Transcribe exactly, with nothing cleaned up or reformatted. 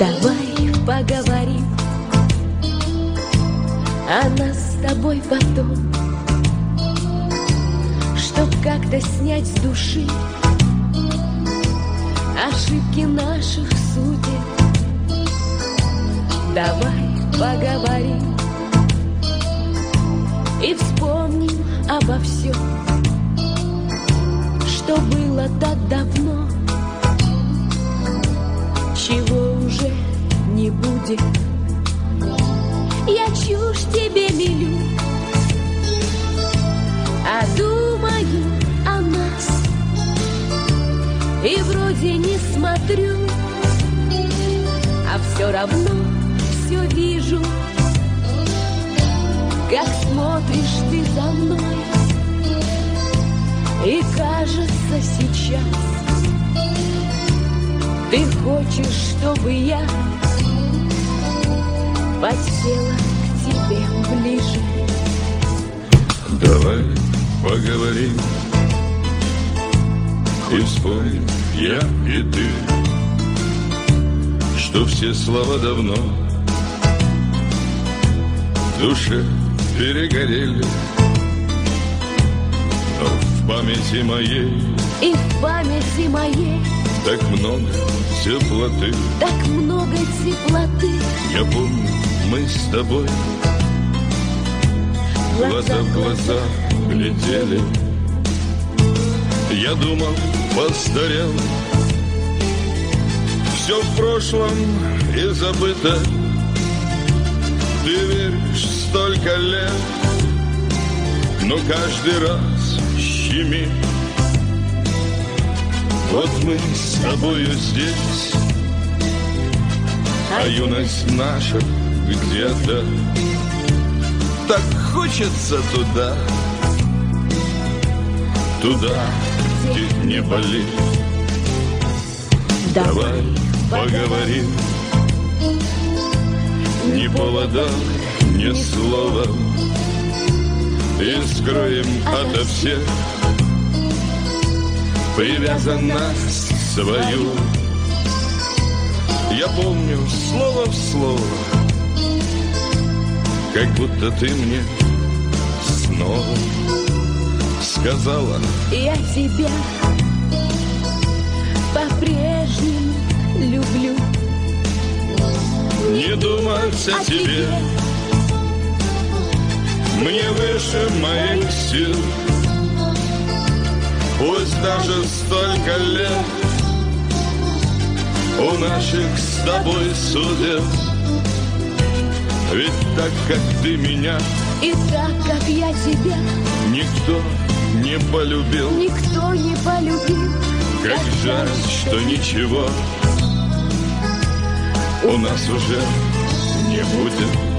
Давай поговорим о нас с тобой потом, чтоб как-то снять с души ошибки наших судеб. Давай поговорим и вспомним обо всем, что было так давно, чего уже не будет. Я чушь тебе мелю, а думаю о нас, и вроде не смотрю, а все равно все вижу, как смотришь ты за мной. И кажется сейчас ты хочешь, чтобы я подсела к тебе ближе. Давай поговорим и вспомним я и ты, что все слова давно в душе перегорели, но в памяти моей, и в памяти моей так много теплоты, так много теплоты. Я помню, мы с тобой глаза в глаза глядели. Я думал, постарел, все в прошлом и забыто. Ты веришь столько лет, но каждый раз щемит. Вот мы с тобою здесь, а юность наша где-то. Так хочется туда, туда, где не болит. Давай поговорим, ни повода, ни слова, и скроем ото всех привязанность свою. Я помню слово в слово, как будто ты мне снова сказала: я тебя по-прежнему люблю. Не думать о тебе мне выше моих сил. Пусть даже столько лет у наших с тобой судеб, ведь так, как ты меня, и так, как я тебя, никто не полюбил. Никто не полюбил. Как жаль, что ничего у нас уже не будет.